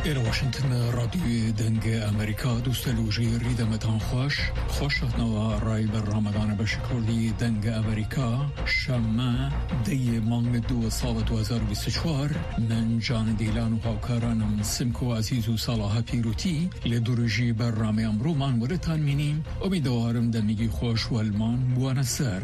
إلى واشنطن راديو دنگ أمريكا دوستلوجي ريدمتان خوشتنا رای بر رمضان بشکلی دنگ أمريكا شما دی مانگ 2 سال 2024 من جان دیلان و هاوکارانم سمکو عزیز و صلاح پیروتی لدرجی بر رام امرومان ورتان مینیم امیدوارم دمیگی خوش و المان بوانسر.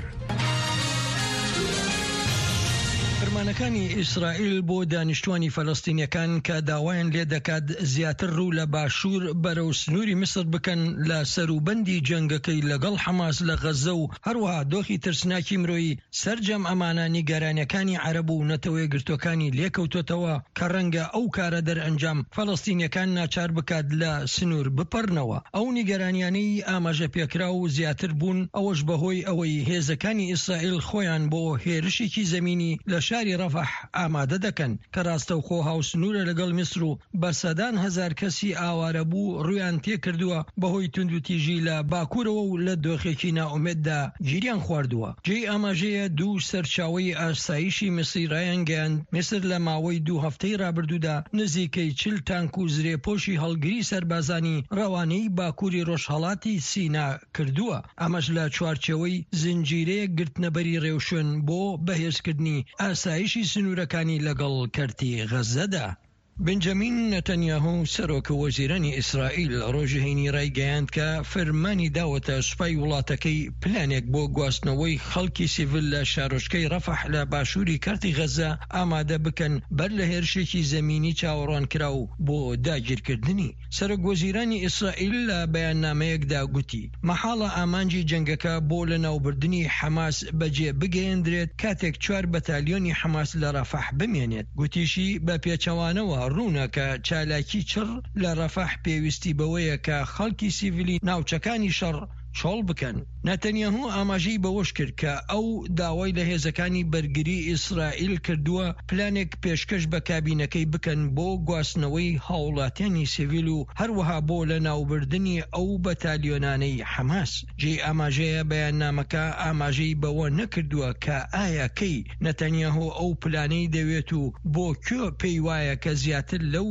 فەرمانەکانی ئیسرائیل بۆ دانیشتوانی فەلەستینیەکان کە داوایان لێ دەکات زیاتر ڕوو لە باشوور بەرەو سنووری میسر بکەن لە سەروبەندی جەنگەکەی لەگەڵ حەماس لە غەزە و هەروەها دۆخی ترسناکی مرۆیی سەرجەم ئەمانە نیگەرانیەکانی عەرەب و نەتەوەی گرتوەکانی لێکەوتوتەوە کە ڕەنگە ئەو کارە دەرئەنجام فەلەستینیەکان ناچار بکات لە سنوور بپەڕنەوە. ئەو نیگەرانیانەی ئاماژە پێکرا و زیاتر بوون ئەوەش بەهۆی ئەوەی هێزەکانی ئیسرائیل خۆیان بۆ هێرشێکی زەمینی لە شاری ڕەفەح ئامادە دەکەن کە ڕاستەوخۆ هاوسنوورە لەگەڵ میسر و بە سەدان هەزار کەسی ئاوارە بوو ڕویان تێکردووە بەهۆی توندوتیژی لە باکوورەوە و لە دۆخێکی ناومێددا گیریان خواردووە. جێی ئاماژەیە دوو سەرچاوەی ئاسایشی میسریایان گەیاند. میسر لە ماوەی 2 هەفتەی ڕابردوودا نزیکەی 40 تانک و زرێپۆشی هەڵگری سەربازانی ڕەوانەی باکووری ڕۆژهەڵاتی سینا کردووە. ئەمەش لە چوارچێوەی زنجیرەیە گرتنەبەری ڕێوشوێن بۆ بەهێزکردنی ئاسایشی سنوورەکانی لەگەڵ کەرتی غەزەدا. بنجامین نەتەنیاهو سەرۆکە وەزیرانی ئیسرائیل ڕۆژی هەینی ڕایگەیاند کە فەرمانی داوەتە سوپای وڵاتەکەی پلانێک بۆ گواستنەوەی خەڵکی سیڤیل لە شارۆچکەی ڕەفەح لە باشووری کەرتی غەزە ئامادە بکەن بەر لە هێرشێکی زەمینی چاوەڕوانکرا و بۆ داگیرکردنی. سەرۆک وەزیرانی ئیسرائیل لە بەیاننامەیەکدا گوتی مەحاڵە ئامانجی جەنگەکە بۆ لە ناوبردنی حەماس بەجێ بگەیەندرێت کاتێک 4 بەتالیۆنی حەماس لە ڕەفەح بمێنێت. گوتیشی بە پێچەوانەوە ڕوونە کە چالاکی چڕ لە ڕەفەح پێویستی بەوەیە کە خەڵکی سیڤیلی ناوچەکانی شەڕ چۆڵ بکەن. نەتەنیاهو ئاماژەی بەوەش کرد کە ئەو داوای لە هێزەکانی بەرگری ئیسرائیل کردووە پلانێک پێشکەش بە کابینەکەی بکەن بۆ گواستنەوەی هاوڵاتیانی سیڤیل و هەروەها بۆ لە ناوبردنی ئەو بەتالیۆنانەی حەماس. جێی ئاماژەیە بەیاننامەکە ئاماژەی بەوە نەکردووە کە ئایا کەی نەتەنیاهو ئەو پلانەی دەوێت و بۆ کوێ پێی وایە کە زیاتر لەو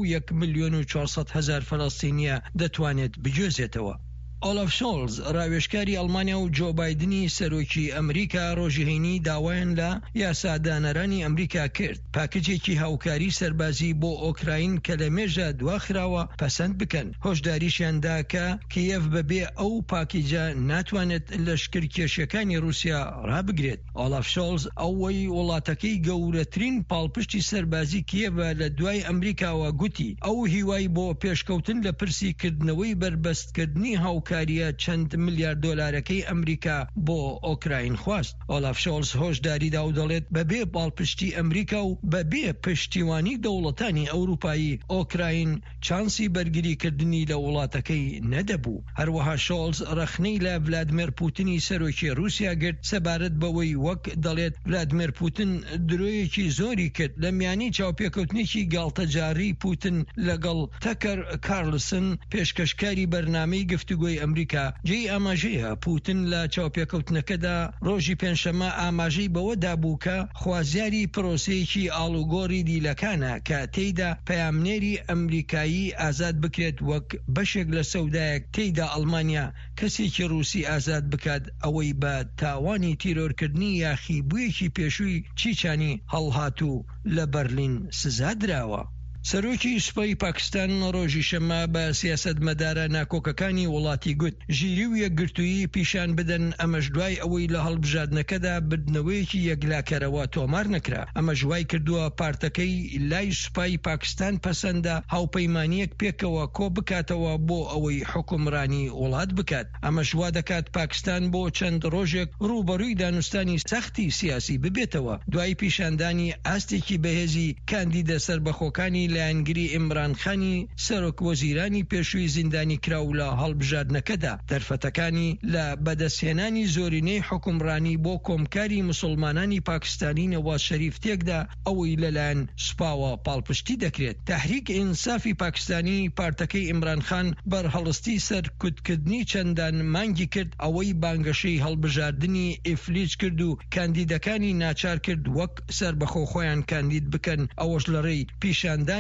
1,400,000 فەلەستینیە دەتوانێت بجۆزێتەوە. ئۆلاف شۆڵز ڕاوێژکاری ئەڵمانیا و جۆ بایدنی سەرۆکی ئەمریکا ڕۆژی هەینی داوایان لە یاسادانەرانی ئەمریکا کرد پاکجێکی هاوکاری سەربازی بۆ ئۆکراین کە لە مێژە دواخراوە پەسەند بکەن. هۆشداریشیاندا کە کیەف بەبێ ئەو پاکیجە ناتوانێت لەشکر کێشیەکانی رووسیا ڕابگرێت. ئۆلاف شۆڵز ئەوەی وڵاتەکەی گەورەترین پاڵپشتی سەربازی کیەڤە لە دوای ئەمریکاوە گوتی ئەو هیوای بۆ پێشکەوتن لە پرسی کردنەوەی بربەستکردنی هاوکاریە چەند ملیار دۆلارەکەی ئەمریکا بۆ ئۆکراین خواست. ئۆلاف شۆڵز هۆشداریدا و دەڵێت بەبێ پاڵپشتی ئەمریکا و بەبێ پشتیوانی دەوڵەتانی ئەوروپایی ئۆکراین چانسی بەرگریکردنی لە وڵاتەکەی نەدەبوو. هەروەها شۆڵز ڕەخنەی لە ڤلادیمیر پوتینی سەرۆکی رووسیا گرت سەبارەت بەوەی وەک دەڵێت ڤلادیمیر پوتین درۆیەکی زۆری کرد لە میانی چاوپێکەوتنێکی گاڵتەجاری پوتین لەگەڵ تەکەر کارلسن پێشکەشکاری بەرنامەی گفتوگۆی ئەمریکا. جێی ئاماژەیە پوتین لە چاوپێکەوتنەکەدا ڕۆژی پێنجشەممە ئاماژەی بەوەدا بوو کە خوازیاری پرۆسەیەکی ئاڵوگۆڕی دیلەکانە کە تێیدا پەیامنێری ئەمریکایی ئازاد بکرێت وەک بەشێک لە سەودایەک تێیدا ئەڵمانیا کەسێکی رووسی ئازاد بکات ئەوەی بە تاوانی تیرۆرکردنی یاخی بوویەکی پێشووی چیچانی هەڵهاتوو لە بەرلین سزا دراوە. سەرۆکی سوپای پاکستان ڕۆژی شەممە بە سیاسەتمەدارە ناکۆکەکانی وڵاتی گوت ژیری و یەکگرتووی پیشان بدەن ئەمەش دوای ئەوەی لە هەڵبژاردنەکەدا بردنەوەیەکی یەکلاکەرەوە تۆمار نەکرا. ئەمە ژوای کردووە پارتەکەی لای سوپای پاکستان پەسەندە هاوپەیمانیەک پێکەوە کۆ بکاتەوە بۆ ئەوەی حکومڕانی وڵات بکات. ئەمە ژوا دەکات پاکستان بۆ چەند ڕۆژێک ڕوبەڕووی دانوستانی سەختی سیاسی ببێتەوە دوای پیشاندانی ئاستێکی بەهێزی کاندیدە سەربەخۆکانی لایەنگری ئیمران خانی سەرۆک وەزیرانی پێشووی زیندانی کراو لە هەڵبژاردنەکەدا. دەرفەتەکانی لە بەدەستهێنانی زۆرینەی حکومڕانی بۆ کۆمکاری مسلمانانی پاکستانی نەواز شەریف تێکدا ئەوەی لەلایەن سوپاوە پاڵپشتی دەکرێت. تحریک ئینسافی پاکستانی پارتەکەی ئیمران خان بەرهەڵستی سەر کوتکردنی چەندان مانگی کرد ئەوەی بانگەشەی هەڵبژاردننی ئیفلیج کرد و کاندیدەکانی ناچار کرد وەک سەربەخۆ خۆیان کاندید بکەن ئەوەش لەڕێی پیشاندانی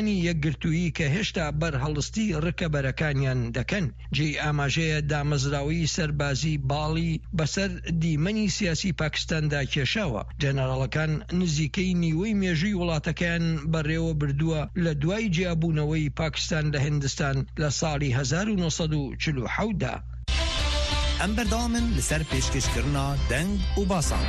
وڵاتانی یەکگرتووی کە هێشتا بەرهەڵستی ڕکەبەرەکانیان دەکەن. جێی ئاماژەیە دامەزراوی سەربازی باڵی بەسەر دیمەنی سیاسی پاکستاندا کێشاوە. جەنەڕاڵەکان نزیکەی نیوەی مێژووی وڵاتەکەیان بەڕێوە بردووە لە دوای جیابوونەوەی پاکستان لە هیندستان لە ساڵی 1940 دا. ئەم بەردەوامن لەسەر پێشکەشکردنا دەنگ و باسان.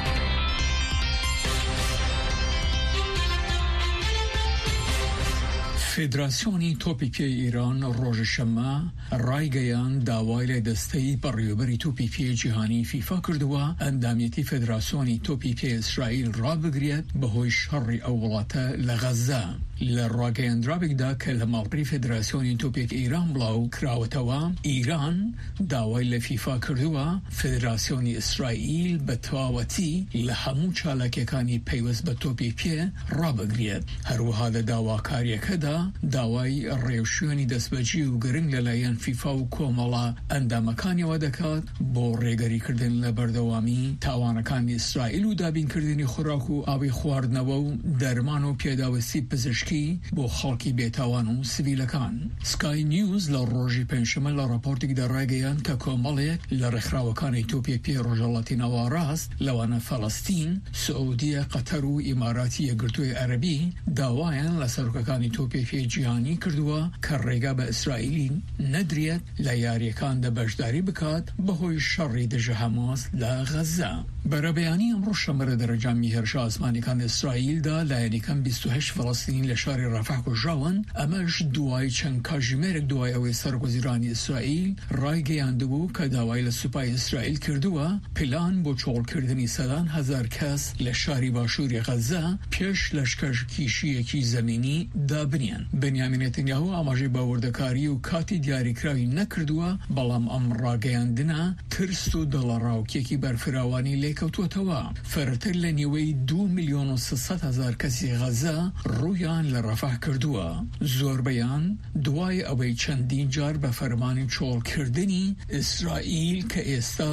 فدراسیۆنی تۆپیکیە ئیران ڕۆژەشەممە ڕایگەیان داوای لە دەستەی بەڕێوەبەری تۆپیکیە جیهانی فیفا کردووە ئەندامەتی فدراسیۆنی تۆپیکیە ئیسرائیل ڕابگرێت بەهۆی شەڕی ئەو وڵاتە لە غەزە. لە ڕاگەیاندراوێکدا کە لە ماڵپەری فدراسیۆنی تۆپێک ئیران بڵاو کراوەتەوە، ئیران داوای لە فیفا کردووە فدراسیۆنی ئیسرائیل بە تەواوەتی لە هەموو چالاکیەکانی پەیوەست بە تۆپیکیە ڕابگرێت. هەروەها لە داواکاریەکەدا داوای ڕێوشوێنی دەستبەجی و گرنگ لەلایەن فیفا و کۆمەڵە ئەندامەکانیەوە دەکات بۆ ڕێگەریکردن لە بەردەوامی تاوانەکانی ئیسرائیل و دابینکردنی خوراک و ئاوی خواردنەوە و دەرمان و پێداوەستی پزیشکی بۆ خەڵکی بێتاوان و سڤیلەکان. سکای نیوز لە ڕۆژی پێنجشەمە لە راپۆرتێکدا ڕایگەیاند کە کۆمەڵێک لە ڕێکخراوەکانی تۆپێکی ڕۆژهەڵاتی ناوەڕاست لەوانە فەڵەستین، سعودیە، قەتەر و ئیماراتی یەکگرتووی عەرەبی داوایان لە سەرۆکەکانی تۆپێکی جیهانی کردووە کە ڕێگا بە ئیسرائیلی نەدرێت لە یاریەکاندا بەشداری بکات بەهۆی شەڕی دژە هەماس لە غەزە. بەرەبەیانی ئەمڕۆ شەمەرە دەرەجامی هێرشە ئاسمانیەکان ئیسرائیلدا لایەنیکەم 28 فەڵەستینی لە شاری ڕەفح کوژراون. ئەمەش دوای چەند کاتژمێرێک دوای ئەوەی سەرۆکوەزیرانی ئیسرائیل ڕایگەیاندبوو کە داوای لە سوپای ئیسرائیل کردووە پلان بۆ چۆڵکردنی سەدان هەزار کەس لە شاری باشووری غەزە پێش لەشکەرکیشیەکی زەمینی دابنیان. بنیامین نێتەنیاهو ئاماژەی باوەڕدەکاری و کاتی دیاریکراوی نەکردووە، بەڵام ئەم ڕاگەیاندنە ترس و دڵەڕاوکێکی بەرفراوانی لێکەوتووەتەوە. فەرتر لە نیوەی 2,300,000 کەسی غەزە ڕوویان لە ڕەفح کردووە. زۆربەیان دوای ئەوەی چەندین جار بە فەرمانی چۆڵکردنی ئیسرائیل کە ئێستا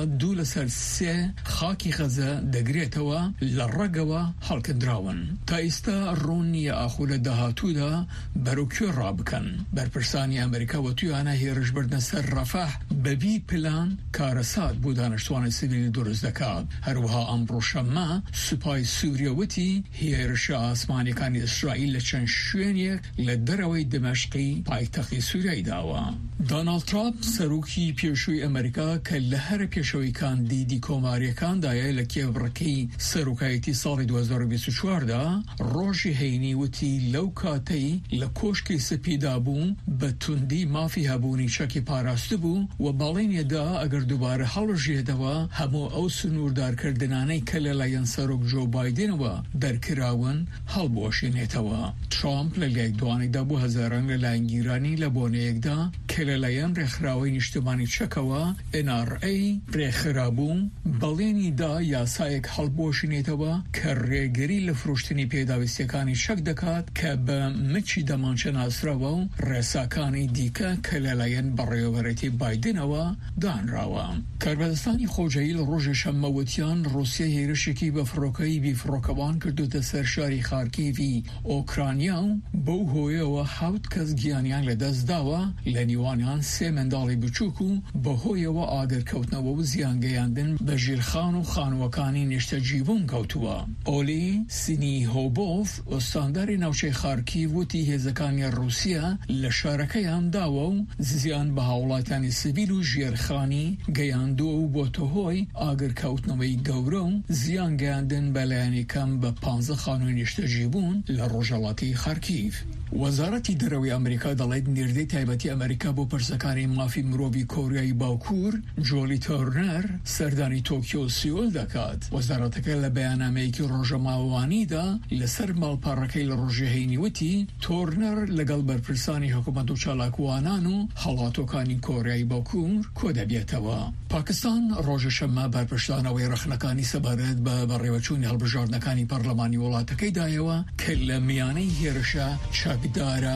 2/3 خاکی غەزە دەگرێتەوە لە ڕەگەوە هەڵکردراون. تا ئێستا ڕوون نییە ئاخو لە داهاتوودا بەرەوکوێ ڕابکەن. بەرپرسانی ئەمریکا وتویانە هێرش بردنە سەر ڕەفح بەبی پلان کارەسات بۆ دانیشتوانی سیڤیلی دروست دەکات. هەروەها ئەمڕۆ شەممە سوپای سووریا وتی هێرشە ئاسمانیەکانی ئیسرائیل لە چەند شوێنێک لە دەرەوەی دمەشقی پایتەختی سووریای داوە. دۆناڵد ترامپ سەرۆکی پێشووی ئەمریکا کە لە هەرە پێشەوەی کاندیدی کۆماریەکاندایە لە کێبڕەکەی سەرۆکایەتی ساڵی 2024دا ڕۆژی هەینی وتی لەو کاتەی لە کۆشکی سپیدا بوو بە توندی مافی هەبوونی چەکی پاراستە بوو و باڵێنێدا ئەگەر دووبارە هەڵژێتەوە هەموو ئەو سنووردارکردنانەی کە لەلایەن سەرۆک جۆ بایدنەوە دەرکراون هەڵبۆشێنێتەوە. ترامپ لە لایەکدوانێکدا بۆ هەزاران لە لایەنگیرانی لە بۆنەیەکدا کە لەلایەن ڕێکخراوەی نیشتمانی چەکەوە NRA ڕێکخرابوو بەڵێنیدا یاسایەک هەڵبۆشێنێتەوە کە ڕێگەری لە فرۆشتنی پێداویستیەکانی شەک دەکات کە بە مچی دەمانچە ناسراوە و ڕێساکانی دیکە کە لەلایەن بەڕێوەبەرەتی بایدنەوە دانراوە. کاربەدەستانی خۆجایی لە ڕۆژە شەممەوتیان رووسیا هێرشێکی بە فڕۆکەی بیفڕۆکەوان کردوتە سەر شاری خارکیڤی ئۆکرانیا و بەو هۆیەوە 7 کەس گیانیان لەدەست داوە، لە نیوانیان 3 منداڵی بچووک و بەهۆیەوە ئاگرکەوتنەوە و زیانگەیاندن بە ژێرخان و خانووەکانی نیشتەجیبوون کەوتووە. ئۆلی سینیهۆبۆف ئۆستانداری ناوچەی خارکیڤ وتی هێزەکانی رووسیا لە شارەکەیان داوە و زیان بە هاوڵاتیانی سیڤیل و ژێرخانی گەیاندووە و بۆتە هۆی ئاگرکەوتنەوەی گەورە و زیانگەیاندن بەلایەنی کەم بە 15 خانووی نیشتەجیبوون لە ڕۆژهەڵاتی خارکیڤ. وەزارەتی دەرەوەی ئەمریکا دەڵێت نێردەی تایبەتی ئەمریکا بۆ پرسەکانی مافی مرۆڤی کۆریایی باوکوور جۆلی تۆرنەر سەردانی تۆکیۆ و سیۆل دەکات. وەزارەتەکە لە بەیاننامەیەکی ڕۆژەماوەوانیدا لەسەر ماڵپەڕەکەی لە ڕۆژی هەینی وتی تۆرنەر لەگەڵ بەرپرسانی حکوومەت و چالاکوانان و هەڵاتۆکانی کۆریایی باوکوور کۆ دەبێتەوە. پاکستان ڕۆژە شەممە بەرپرسانەوەی ڕەخنەکانی سەبارەت بە بەڕێوەچوونی هەڵبژاردنەکانی پەرلەمانی وڵاتەکەی دایەوە کە لە میانەی هێرشە چاکدارە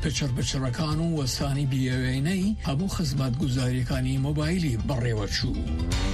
پچڕەکان و وەستانی بیەوێنەی هەموو خزمەت گوزاریەکانی مۆبایلی بەڕێوەچوو.